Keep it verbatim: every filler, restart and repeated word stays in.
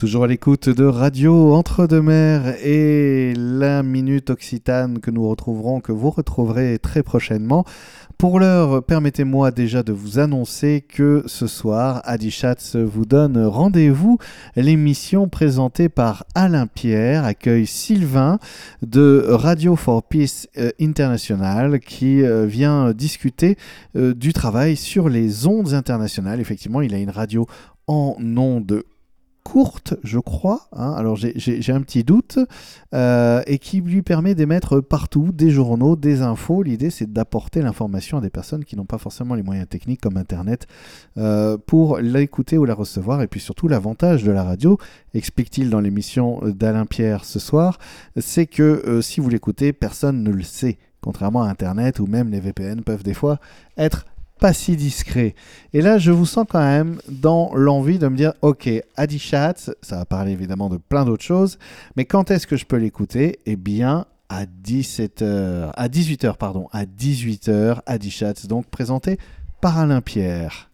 Toujours à l'écoute de Radio Entre-deux-Mers et la Minute Occitane que nous retrouverons, que vous retrouverez très prochainement. Pour l'heure, permettez-moi déjà de vous annoncer que ce soir, Adichatz vous donne rendez-vous. L'émission présentée par Alain Pierre accueille Sylvain de Radio for Peace International qui vient discuter du travail sur les ondes internationales. Effectivement, il a une radio en ondes courte, je crois, hein, alors j'ai, j'ai, j'ai un petit doute, euh, et qui lui permet d'émettre partout des journaux, des infos. L'idée, c'est d'apporter l'information à des personnes qui n'ont pas forcément les moyens techniques comme Internet euh, pour l'écouter ou la recevoir. Et puis surtout, l'avantage de la radio, explique-t-il dans l'émission d'Alain Pierre ce soir, c'est que euh, si vous l'écoutez, personne ne le sait. Contrairement à Internet, où même les V P N peuvent des fois être pas si discret. Et là, je vous sens quand même dans l'envie de me dire, ok, Adichatz, ça va parler évidemment de plein d'autres choses, mais quand est-ce que je peux l'écouter ? Eh bien, à dix-sept heures, à dix-huit heures, pardon, à dix-huit heures, Adichatz, donc présenté par Alain Pierre.